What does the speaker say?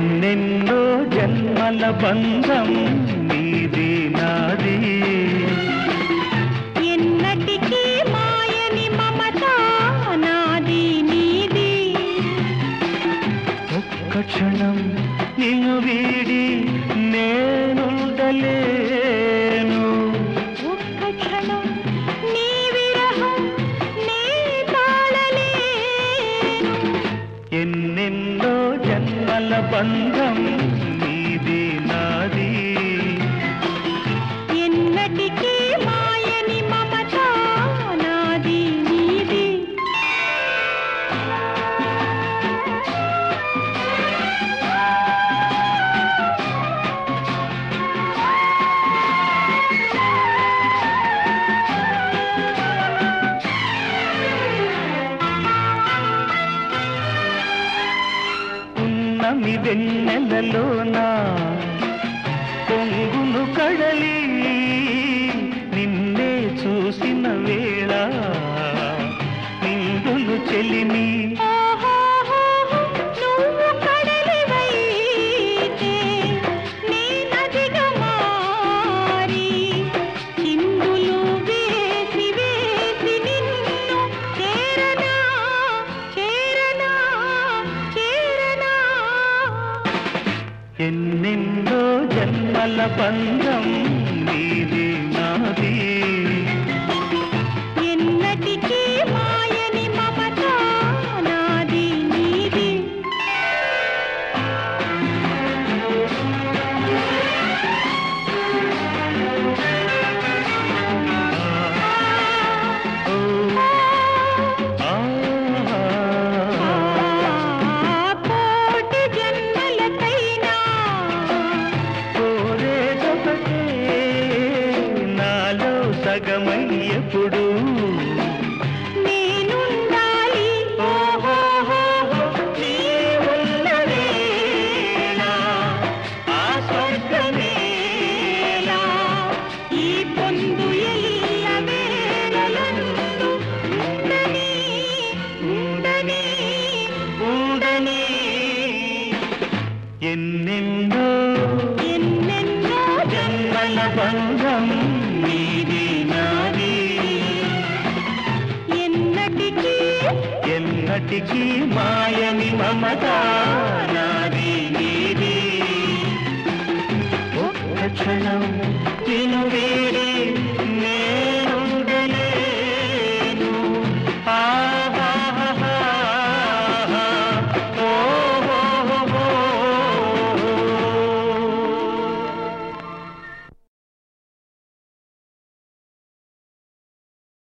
ఎన్నెన్నో జన్మల బంధం నీది నాది ఎన్నటికీ మాయని మమత నాది నీది ఒక్క క్షణం నిన్ను వీడి నేనుండలేను ఒక్క క్షణం నీ విరహం నే తాళలేను ఎన్నెన్నో జన్మల బంధం నీది నాది ఎన్నటికీ మాయని మమత నాది నీది ఉన్నమి వెన్నెలలోన పొంగును కడలి నిన్నే చూసిన వేళ నిండును చెలిమి ఓహోహోహో, నువ్వు కడలివైతే నే నదిగా మారి చిందులు వేసి వేసి నిన్ను చేరనా చేరనా చేరనా ఎన్నెన్నో జన్మల బంధం నీది నాది ఎన్నటికీ మాయని మమత నాది నీది ఆ కోటి జన్మలకైనా కోరేదొకటే నాలో సగమై ఎప్పుడు నేనుండాలి ఓహోహోహో, నీ ఉన్న వేళ ఆ స్వర్గమేలా ఈ పొందు ఎల్ల వేళలందు ఉండని ఉండని ఉండని ఎన్నెన్నో ఎన్నెన్నో జన్మల బంధం నీది నాది ఎన్నటికీ ఎన్నటికీ మాయని మమత నాది నీది ఒక్క క్షణం నిన్ను